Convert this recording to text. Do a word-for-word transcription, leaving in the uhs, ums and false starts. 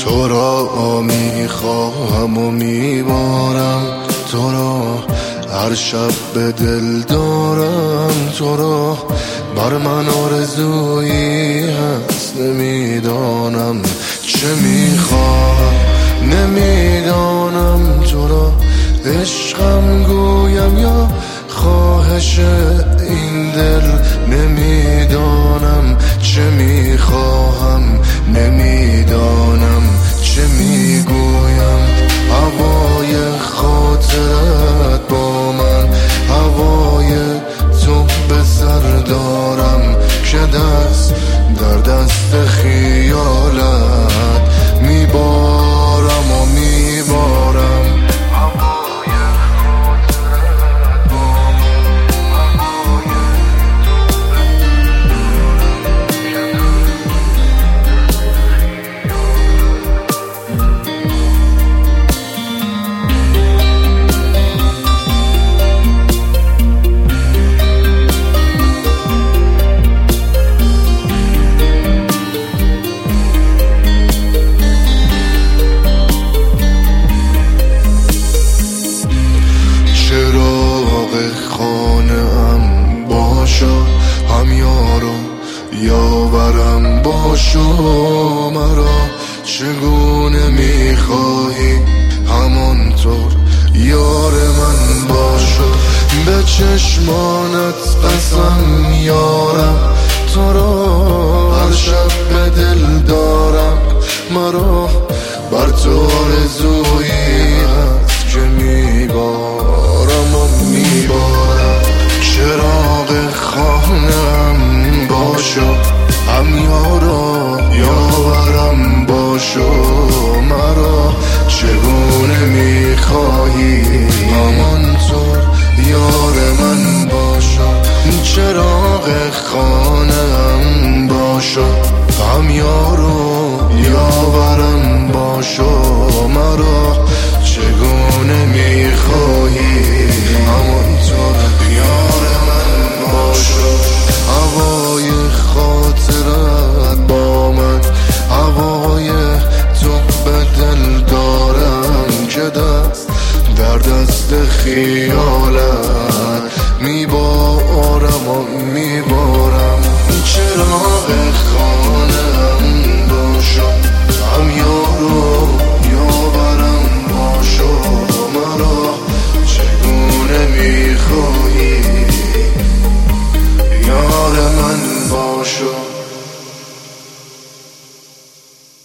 تو را میخواهم و میبارم، تو را هر شب به دل دارم، تو را بر من آرزویی هست نمیدانم چه میخواهم، نمیدانم تو را عشقم گویم یا خواهش این دل، نمیدانم چه میخواهم، نمیدانم چه میگویم. هوای خاطرت با من، هوای تو به سر دارم که دست در دست خیالت میبارم و میبارم. یاورم باشو مرا، چگونه میخواهی همانطور یار من باشو. به چشمانت قسم یارم، تو را هر شب به دل دارم، مرا بر تو آرزویی هست که میبارم و میبارم. چراغ خانه‌ام باشو، همیارا یاورم باشو مرا، چگونه میخواهی همانطور یار من باشو. چراغ خانه‌ام باشو، همیارا یاورم باشو مرا، چگونه میخواهی همانطور یار من باشو. هوای خاطرت با من، هوای تو به دل دارم که دست در دست خیالت میبارم و میبارم. چراغ خانه‌ام باشو، همیارو یاورم باشو مرا، چگونه میخواهی یار من باشو.